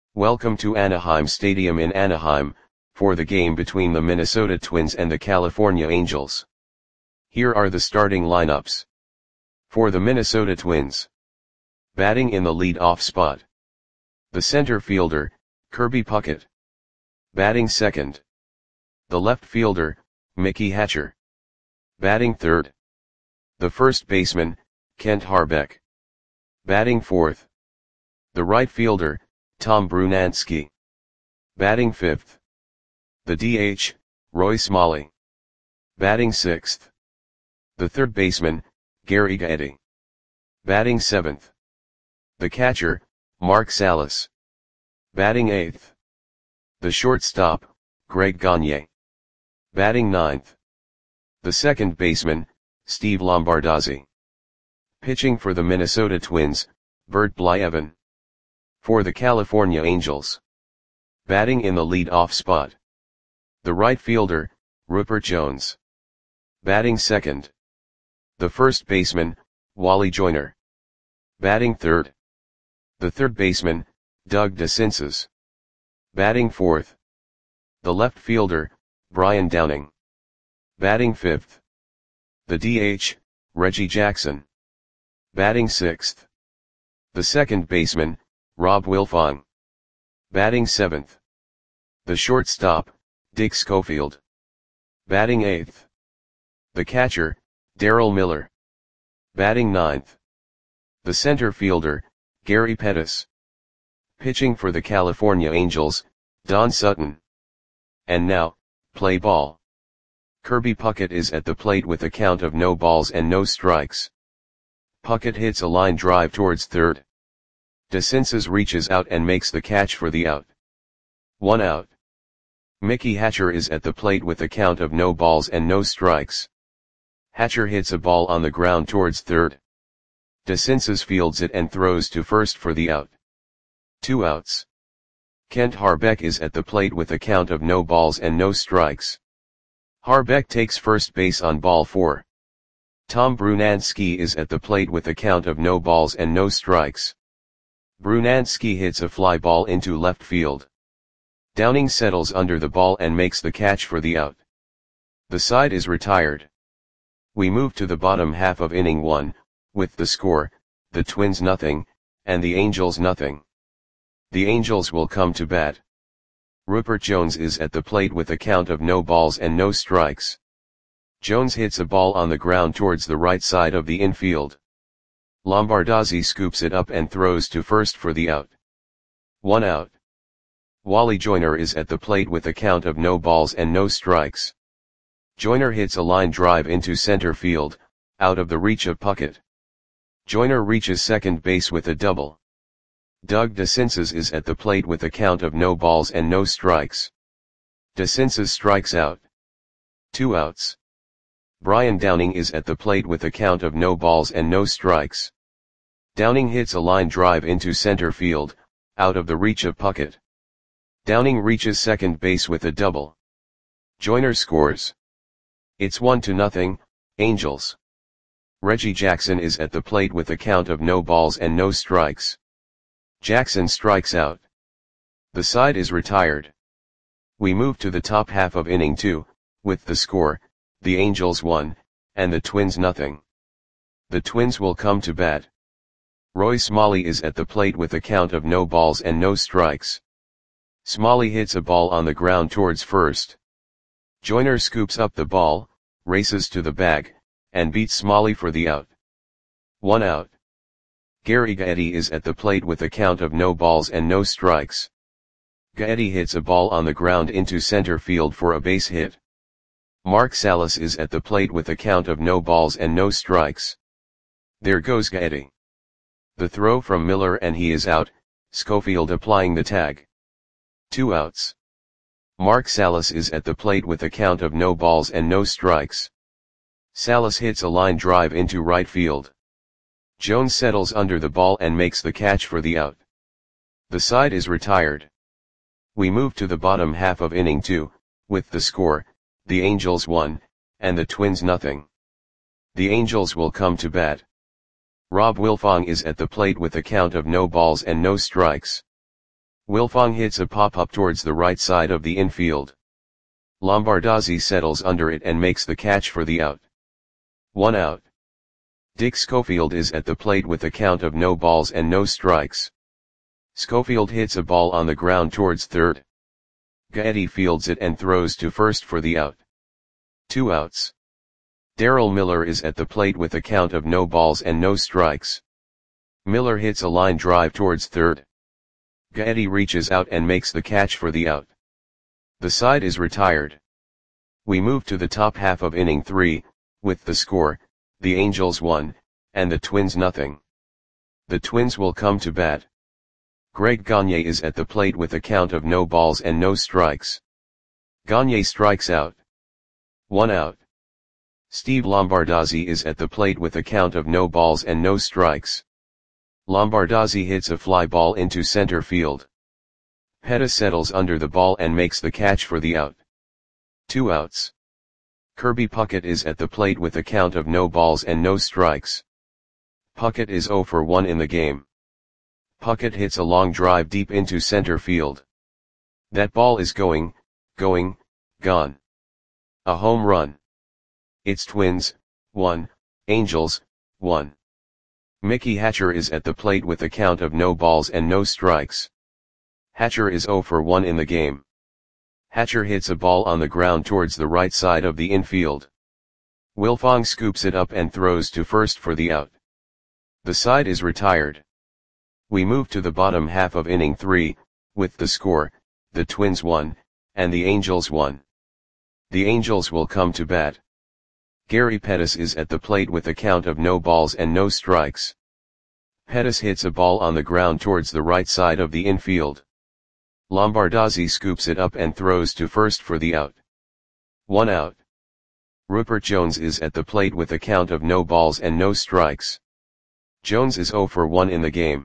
Welcome to Anaheim Stadium in Anaheim, for the game between the Minnesota Twins and the California Angels. Here are the starting lineups. For the Minnesota Twins. Batting in the lead-off spot. The center fielder, Kirby Puckett. Batting second. The left fielder, Mickey Hatcher. Batting third. The first baseman, Kent Hrbek. Batting fourth. The right fielder, Tom Brunansky. Batting fifth. The DH, Roy Smalley. Batting sixth. The third baseman, Gary Gaetti. Batting seventh. The catcher, Mark Salas. Batting eighth. The shortstop, Greg Gagne. Batting ninth. The second baseman, Steve Lombardozzi. Pitching for the Minnesota Twins, Bert Blyleven. For the California Angels. Batting in the lead-off spot. The right fielder, Rupert Jones. Batting second. The first baseman, Wally Joyner. Batting third. The third baseman, Doug DeCinces. Batting fourth. The left fielder, Brian Downing. Batting fifth. The DH, Reggie Jackson. Batting sixth. The second baseman, Rob Wilfong. Batting seventh. The shortstop, Dick Schofield. Batting eighth. The catcher, Darryl Miller. Batting ninth. The center fielder, Gary Pettis. Pitching for the California Angels, Don Sutton. And now, play ball. Kirby Puckett is at the plate with a count of no balls and no strikes. Puckett hits a line drive towards third. DeCinces reaches out and makes the catch for the out. 1 out. Mickey Hatcher is at the plate with a count of no balls and no strikes. Hatcher hits a ball on the ground towards third. DeCinces fields it and throws to first for the out. 2 outs. Kent Hrbek is at the plate with a count of no balls and no strikes. Hrbek takes first base on ball 4. Tom Brunansky is at the plate with a count of no balls and no strikes. Brunansky hits a fly ball into left field. Downing settles under the ball and makes the catch for the out. The side is retired. We move to the bottom half of inning 1, with the score, the Twins nothing, and the Angels nothing. The Angels will come to bat. Rupert Jones is at the plate with a count of no balls and no strikes. Jones hits a ball on the ground towards the right side of the infield. Lombardozzi scoops it up and throws to first for the out. 1 out. Wally Joyner is at the plate with a count of no balls and no strikes. Joyner hits a line drive into center field, out of the reach of Puckett. Joyner reaches second base with a double. Doug DeCinces is at the plate with a count of no balls and no strikes. DeCinces strikes out. 2 outs. Brian Downing is at the plate with a count of no balls and no strikes. Downing hits a line drive into center field, out of the reach of Puckett. Downing reaches second base with a double. Joyner scores. It's 1-0, Angels. Reggie Jackson is at the plate with a count of no balls and no strikes. Jackson strikes out. The side is retired. We move to the top half of inning 2, with the score, the Angels 1, and the Twins nothing. The Twins will come to bat. Roy Smalley is at the plate with a count of no balls and no strikes. Smalley hits a ball on the ground towards first. Joyner scoops up the ball, races to the bag, and beats Smalley for the out. 1 out. Gary Gaetti is at the plate with a count of no balls and no strikes. Gaetti hits a ball on the ground into center field for a base hit. Mark Salas is at the plate with a count of no balls and no strikes. There goes Gaetti. The throw from Miller and he is out, Schofield applying the tag. 2 outs. Mark Salas is at the plate with a count of no balls and no strikes. Salas hits a line drive into right field. Jones settles under the ball and makes the catch for the out. The side is retired. We move to the bottom half of inning 2, with the score, the Angels 1, and the Twins nothing. The Angels will come to bat. Rob Wilfong is at the plate with a count of no balls and no strikes. Wilfong hits a pop-up towards the right side of the infield. Lombardozzi settles under it and makes the catch for the out. 1 out. Dick Schofield is at the plate with a count of no balls and no strikes. Schofield hits a ball on the ground towards third. Gaetti fields it and throws to first for the out. 2 outs. Darrell Miller is at the plate with a count of no balls and no strikes. Miller hits a line drive towards third. Gaetti reaches out and makes the catch for the out. The side is retired. We move to the top half of inning 3, with the score, the Angels 1, and the Twins nothing. The Twins will come to bat. Greg Gagne is at the plate with a count of no balls and no strikes. Gagne strikes out. 1 out. Steve Lombardozzi is at the plate with a count of no balls and no strikes. Lombardozzi hits a fly ball into center field. Pettis settles under the ball and makes the catch for the out. 2 outs. Kirby Puckett is at the plate with a count of no balls and no strikes. Puckett is 0 for 1 in the game. Puckett hits a long drive deep into center field. That ball is gone. A home run. It's Twins, 1, Angels, 1. Mickey Hatcher is at the plate with a count of no balls and no strikes. Hatcher is 0 for 1 in the game. Hatcher hits a ball on the ground towards the right side of the infield. Wilfong scoops it up and throws to first for the out. The side is retired. We move to the bottom half of inning 3, with the score, the Twins 1, and the Angels 1. The Angels will come to bat. Gary Pettis is at the plate with a count of no balls and no strikes. Pettis hits a ball on the ground towards the right side of the infield. Lombardozzi scoops it up and throws to first for the out. 1 out. Rupert Jones is at the plate with a count of no balls and no strikes. Jones is 0 for 1 in the game.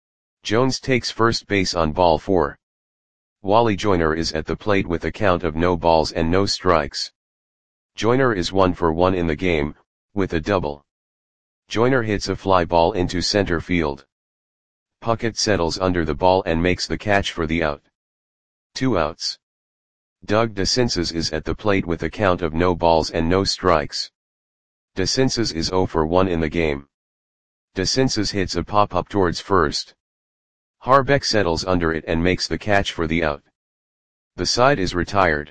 Jones takes first base on ball 4. Wally Joyner is at the plate with a count of no balls and no strikes. Joyner is 1 for 1 in the game, with a double. Joyner hits a fly ball into center field. Puckett settles under the ball and makes the catch for the out. 2 outs. Doug DeCinces is at the plate with a count of no balls and no strikes. DeCinces is 0 for 1 in the game. DeCinces hits a pop-up towards first. Harbeck settles under it and makes the catch for the out. The side is retired.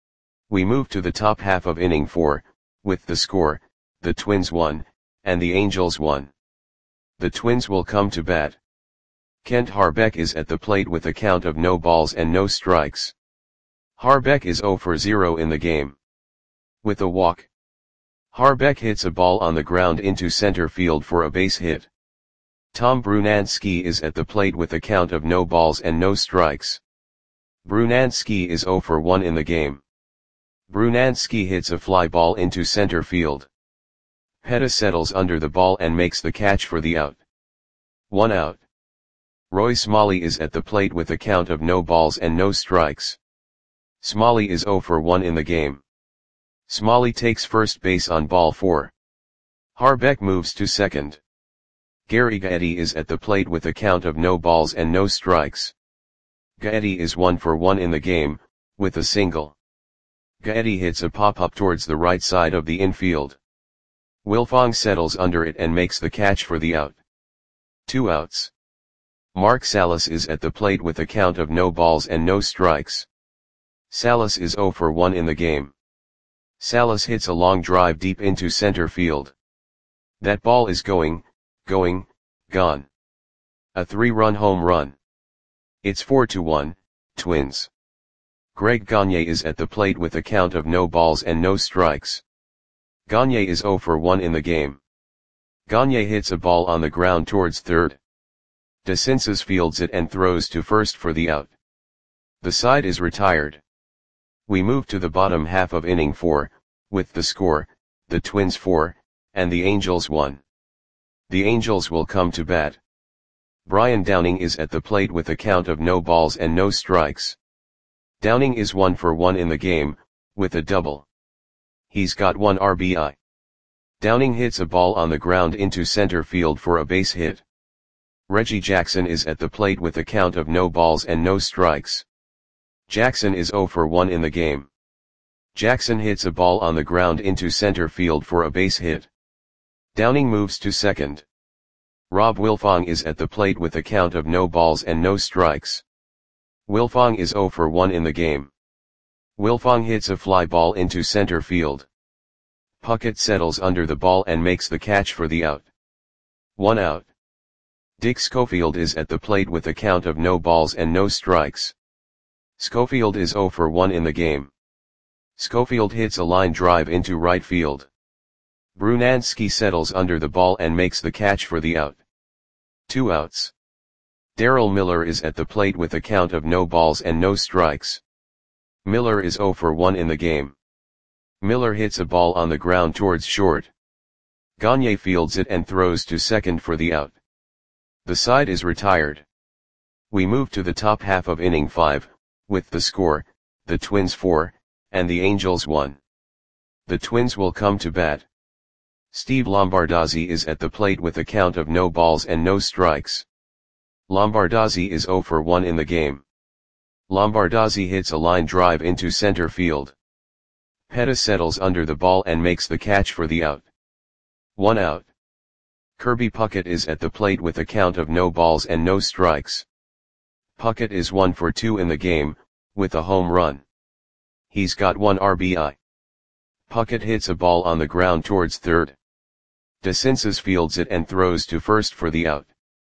We move to the top half of inning 4, with the score, the Twins 1, and the Angels 1. The Twins will come to bat. Kent Harbeck is at the plate with a count of no balls and no strikes. Harbeck is 0 for 0 in the game. With a walk. Harbeck hits a ball on the ground into center field for a base hit. Tom Brunansky is at the plate with a count of no balls and no strikes. Brunansky is 0 for 1 in the game. Brunansky hits a fly ball into center field. Pettis settles under the ball and makes the catch for the out. 1 out. Roy Smalley is at the plate with a count of no balls and no strikes. Smalley is 0 for 1 in the game. Smalley takes first base on ball 4. Harbeck moves to second. Gary Gaetti is at the plate with a count of no balls and no strikes. Gaetti is 1 for 1 in the game, with a single. Gaetti hits a pop-up towards the right side of the infield. Wilfong settles under it and makes the catch for the out. 2 outs. Mark Salas is at the plate with a count of no balls and no strikes. Salas is 0 for 1 in the game. Salas hits a long drive deep into center field. That ball is gone. A 3-run home run. It's 4-1, Twins. Greg Gagne is at the plate with a count of no balls and no strikes. Gagne is 0 for 1 in the game. Gagne hits a ball on the ground towards third. DeCinces fields it and throws to first for the out. The side is retired. We move to the bottom half of inning 4, with the score, the Twins 4, and the Angels 1. The Angels will come to bat. Brian Downing is at the plate with a count of no balls and no strikes. Downing is 1 for 1 in the game, with a double. He's got 1 RBI. Downing hits a ball on the ground into center field for a base hit. Reggie Jackson is at the plate with a count of no balls and no strikes. Jackson is 0 for 1 in the game. Jackson hits a ball on the ground into center field for a base hit. Downing moves to second. Rob Wilfong is at the plate with a count of no balls and no strikes. Wilfong is 0 for 1 in the game. Wilfong hits a fly ball into center field. Puckett settles under the ball and makes the catch for the out. 1 out. Dick Schofield is at the plate with a count of no balls and no strikes. Schofield is 0 for 1 in the game. Schofield hits a line drive into right field. Brunansky settles under the ball and makes the catch for the out. 2 outs. Darrell Miller is at the plate with a count of no balls and no strikes. Miller is 0 for 1 in the game. Miller hits a ball on the ground towards short. Gagne fields it and throws to second for the out. The side is retired. We move to the top half of inning 5, with the score, the Twins 4, and the Angels 1. The Twins will come to bat. Steve Lombardozzi is at the plate with a count of no balls and no strikes. Lombardozzi is 0 for 1 in the game. Lombardozzi hits a line drive into center field. Pettis settles under the ball and makes the catch for the out. 1 out. Kirby Puckett is at the plate with a count of no balls and no strikes. Puckett is 1 for 2 in the game, with a home run. He's got 1 RBI. Puckett hits a ball on the ground towards third. DeCinces fields it and throws to first for the out.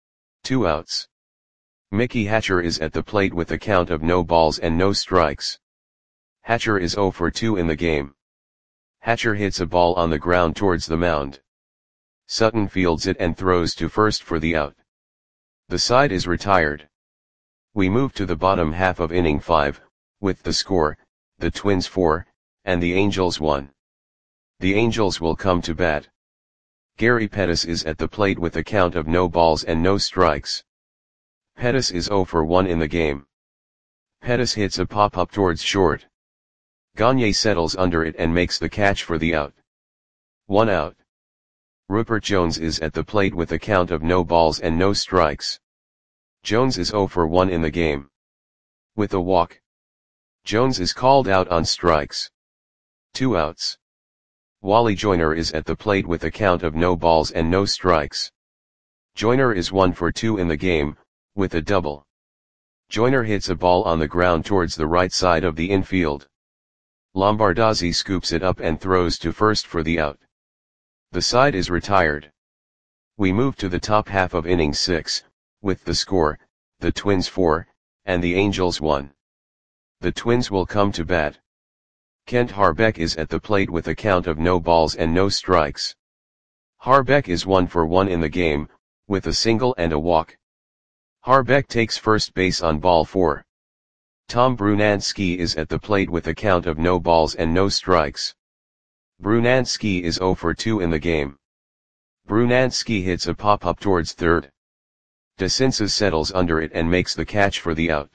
2 outs. Mickey Hatcher is at the plate with a count of no balls and no strikes. Hatcher is 0 for 2 in the game. Hatcher hits a ball on the ground towards the mound. Sutton fields it and throws to first for the out. The side is retired. We move to the bottom half of inning 5, with the score, the Twins 4, and the Angels 1. The Angels will come to bat. Gary Pettis is at the plate with a count of no balls and no strikes. Pettis is 0 for 1 in the game. Pettis hits a pop-up towards short. Gagne settles under it and makes the catch for the out. 1 out. Rupert Jones is at the plate with a count of no balls and no strikes. Jones is 0 for 1 in the game. With a walk. Jones is called out on strikes. 2 outs. Wally Joyner is at the plate with a count of no balls and no strikes. Joyner is 1 for 2 in the game, with a double. Joyner hits a ball on the ground towards the right side of the infield. Lombardozzi scoops it up and throws to first for the out. The side is retired. We move to the top half of inning 6, with the score, the Twins 4, and the Angels 1. The Twins will come to bat. Kent Harbeck is at the plate with a count of no balls and no strikes. Harbeck is 1 for 1 in the game, with a single and a walk. Harbeck takes first base on ball 4. Tom Brunansky is at the plate with a count of no balls and no strikes. Brunansky is 0 for 2 in the game. Brunansky hits a pop-up towards third. DeCinces settles under it and makes the catch for the out.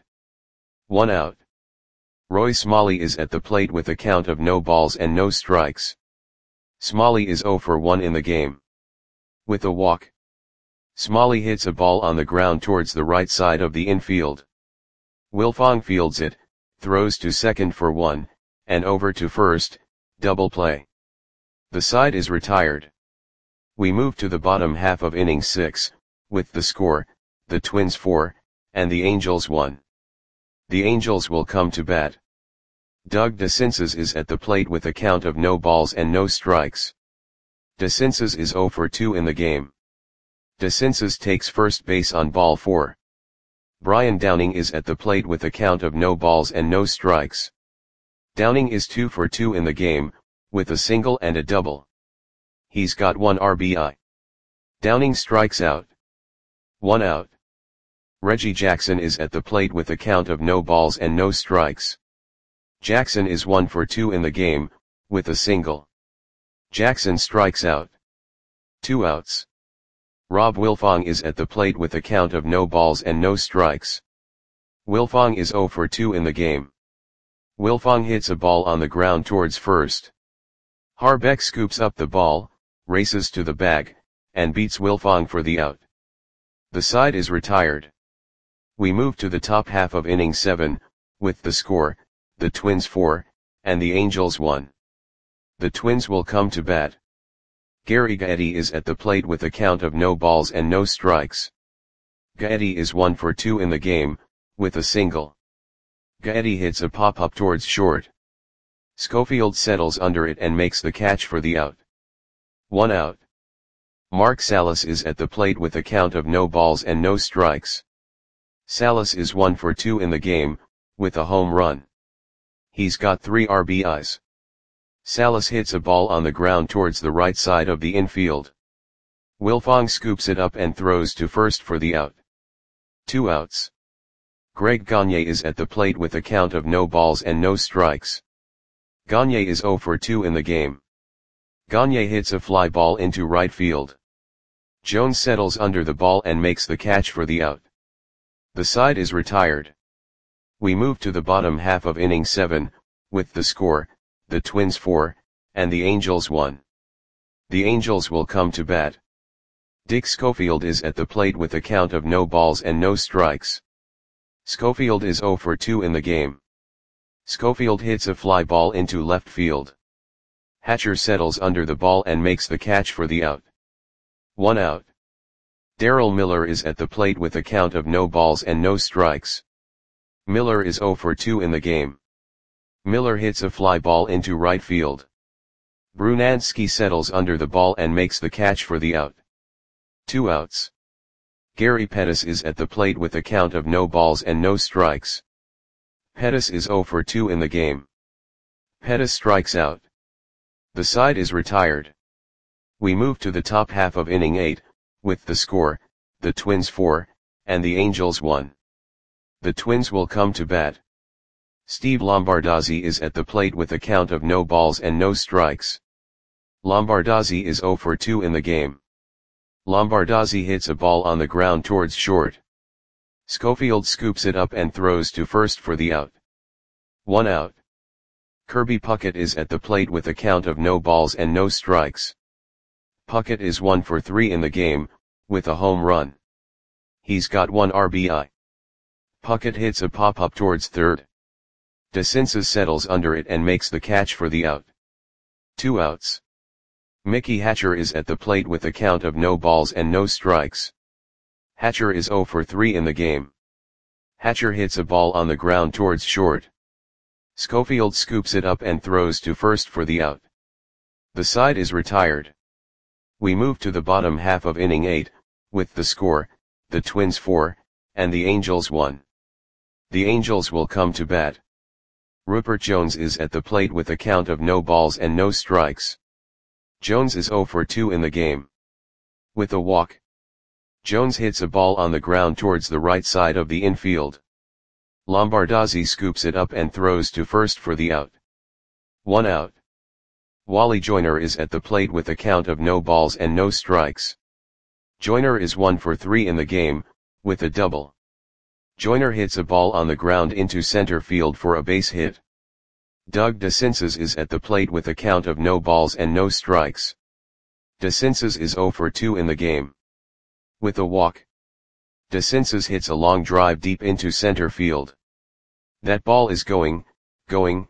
1 out. Roy Smalley is at the plate with a count of no balls and no strikes. Smalley is 0 for 1 in the game. With a walk. Smalley hits a ball on the ground towards the right side of the infield. Wilfong fields it, throws to second for 1, and over to first, double play. The side is retired. We move to the bottom half of inning 6, with the score, the Twins 4, and the Angels 1. The Angels will come to bat. Doug DeCinces is at the plate with a count of no balls and no strikes. DeCinces is 0 for 2 in the game. DeCinces takes first base on ball 4. Brian Downing is at the plate with a count of no balls and no strikes. Downing is 2 for 2 in the game, with a single and a double. He's got 1 RBI. Downing strikes out. 1 out. Reggie Jackson is at the plate with a count of no balls and no strikes. Jackson is 1 for 2 in the game, with a single. Jackson strikes out. 2 outs. Rob Wilfong is at the plate with a count of no balls and no strikes. Wilfong is 0 for 2 in the game. Wilfong hits a ball on the ground towards first. Harbeck scoops up the ball, races to the bag, and beats Wilfong for the out. The side is retired. We move to the top half of inning 7, with the score, the Twins 4, and the Angels 1. The Twins will come to bat. Gary Gaetti is at the plate with a count of no balls and no strikes. Gaetti is 1 for 2 in the game, with a single. Gaetti hits a pop-up towards short. Schofield settles under it and makes the catch for the out. 1 out. Mark Salas is at the plate with a count of no balls and no strikes. Salas is 1 for 2 in the game, with a home run. He's got 3 RBIs. Salas hits a ball on the ground towards the right side of the infield. Wilfong scoops it up and throws to first for the out. 2 outs. Greg Gagne is at the plate with a count of no balls and no strikes. Gagne is 0 for 2 in the game. Gagne hits a fly ball into right field. Jones settles under the ball and makes the catch for the out. The side is retired. We move to the bottom half of inning 7, with the score, the Twins 4, and the Angels 1. The Angels will come to bat. Dick Schofield is at the plate with a count of no balls and no strikes. Schofield is 0 for 2 in the game. Schofield hits a fly ball into left field. Hatcher settles under the ball and makes the catch for the out. 1 out. Darrell Miller is at the plate with a count of no balls and no strikes. Miller is 0 for 2 in the game. Miller hits a fly ball into right field. Brunansky settles under the ball and makes the catch for the out. 2 outs. Gary Pettis is at the plate with a count of no balls and no strikes. Pettis is 0 for 2 in the game. Pettis strikes out. The side is retired. We move to the top half of inning 8, with the score, the Twins 4, and the Angels 1. The Twins will come to bat. Steve Lombardozzi is at the plate with a count of no balls and no strikes. Lombardozzi is 0 for 2 in the game. Lombardozzi hits a ball on the ground towards short. Schofield scoops it up and throws to first for the out. 1 out. Kirby Puckett is at the plate with a count of no balls and no strikes. Puckett is 1 for 3 in the game, with a home run. He's got 1 RBI. Puckett hits a pop-up towards third. DeCinces settles under it and makes the catch for the out. 2 outs. Mickey Hatcher is at the plate with a count of no balls and no strikes. Hatcher is 0 for 3 in the game. Hatcher hits a ball on the ground towards short. Schofield scoops it up and throws to first for the out. The side is retired. We move to the bottom half of inning 8, with the score, the Twins 4, and the Angels 1. The Angels will come to bat. Rupert Jones is at the plate with a count of no balls and no strikes. Jones is 0 for 2 in the game. With a walk. Jones hits a ball on the ground towards the right side of the infield. Lombardozzi scoops it up and throws to first for the out. 1 out. Wally Joyner is at the plate with a count of no balls and no strikes. Joyner is 1 for 3 in the game, with a double. Joyner hits a ball on the ground into center field for a base hit. Doug DeCinces is at the plate with a count of no balls and no strikes. DeCinces is 0 for 2 in the game. With a walk. DeCinces hits a long drive deep into center field. That ball is going, gone.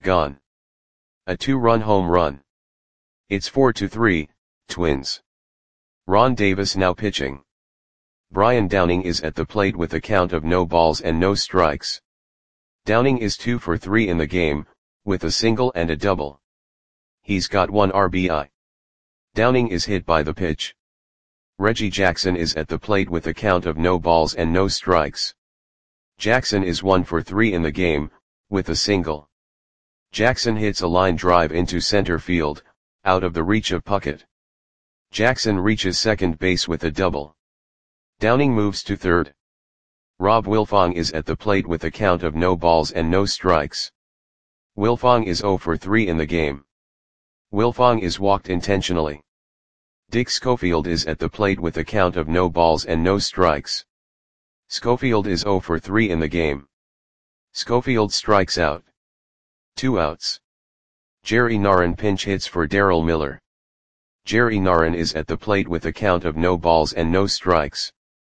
A 2-run home run. It's 4-3, Twins. Ron Davis now pitching. Brian Downing is at the plate with a count of no balls and no strikes. Downing is 2 for 3 in the game, with a single and a double. He's got 1 RBI. Downing is hit by the pitch. Reggie Jackson is at the plate with a count of no balls and no strikes. Jackson is 1 for 3 in the game, with a single. Jackson hits a line drive into center field, out of the reach of Puckett. Jackson reaches second base with a double. Downing moves to third. Rob Wilfong is at the plate with a count of no balls and no strikes. Wilfong is 0 for 3 in the game. Wilfong is walked intentionally. Dick Schofield is at the plate with a count of no balls and no strikes. Schofield is 0 for 3 in the game. Schofield strikes out. 2 outs. Jerry Narron pinch hits for Darrell Miller. Jerry Narron is at the plate with a count of no balls and no strikes.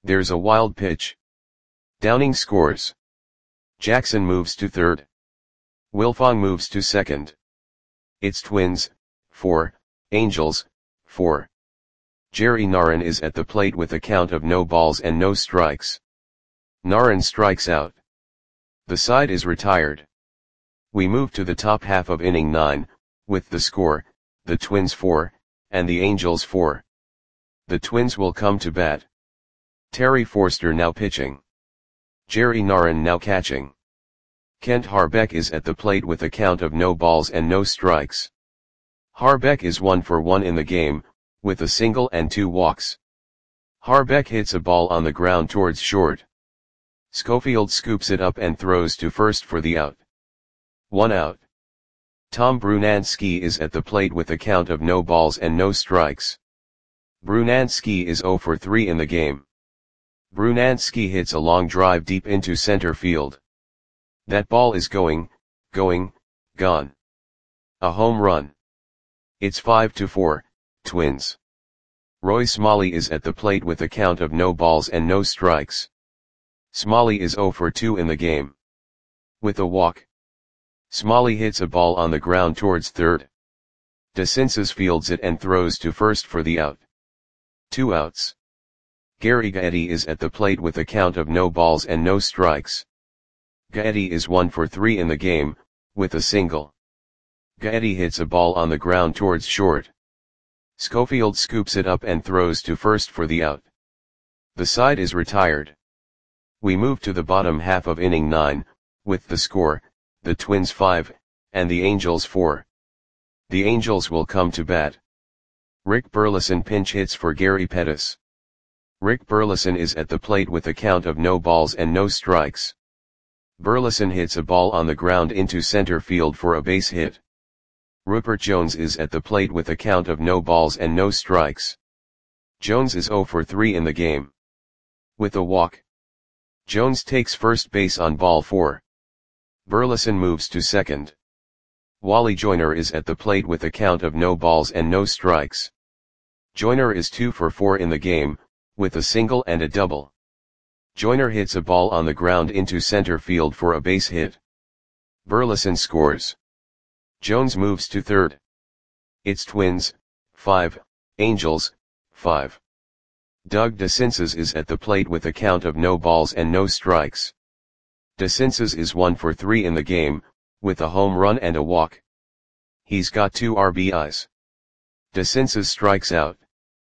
There's a wild pitch. Downing scores. Jackson moves to third. Wilfong moves to second. It's Twins, 4, Angels, 4. Jerry Narron is at the plate with a count of no balls and no strikes. Narron strikes out. The side is retired. We move to the top half of inning 9, with the score, the Twins 4, and the Angels 4. The Twins will come to bat. Terry Forster now pitching. Jerry Narron now catching. Kent Harbeck is at the plate with a count of no balls and no strikes. Harbeck is 1 for 1 in the game, with a single and 2 walks. Harbeck hits a ball on the ground towards short. Schofield scoops it up and throws to first for the out. 1 out. Tom Brunansky is at the plate with a count of no balls and no strikes. Brunansky is 0 for 3 in the game. Brunansky hits a long drive deep into center field. That ball is going, gone. A home run. It's 5-4, Twins. Roy Smalley is at the plate with a count of no balls and no strikes. Smalley is 0 for 2 in the game. With a walk. Smalley hits a ball on the ground towards third. DeCinces fields it and throws to first for the out. 2 outs. Gary Gaetti is at the plate with a count of no balls and no strikes. Gaetti is 1 for 3 in the game, with a single. Gaetti hits a ball on the ground towards short. Schofield scoops it up and throws to first for the out. The side is retired. We move to the bottom half of inning 9, with the score, the Twins 5, and the Angels 4. The Angels will come to bat. Rick Burleson pinch hits for Gary Pettis. Rick Burleson is at the plate with a count of no balls and no strikes. Burleson hits a ball on the ground into center field for a base hit. Rupert Jones is at the plate with a count of no balls and no strikes. Jones is 0 for 3 in the game. With a walk. Jones takes first base on ball 4. Burleson moves to second. Wally Joyner is at the plate with a count of no balls and no strikes. Joyner is 2 for 4 in the game, with a single and a double. Joyner hits a ball on the ground into center field for a base hit. Burleson scores. Jones moves to third. It's Twins, 5, Angels, 5. Doug DeCinces is at the plate with a count of no balls and no strikes. DeCinces is 1 for 3 in the game, with a home run and a walk. He's got 2 RBIs. DeCinces strikes out.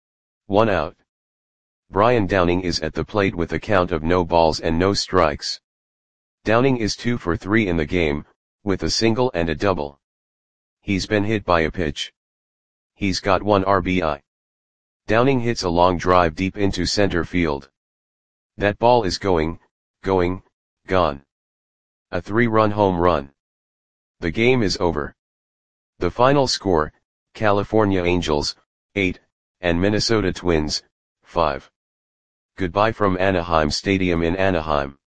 1 out. Brian Downing is at the plate with a count of no balls and no strikes. Downing is 2 for 3 in the game, with a single and a double. He's been hit by a pitch. He's got 1 RBI. Downing hits a long drive deep into center field. That ball is going, gone. A 3-run home run. The game is over. The final score, California Angels, 8, and Minnesota Twins, 5. Goodbye from Anaheim Stadium in Anaheim.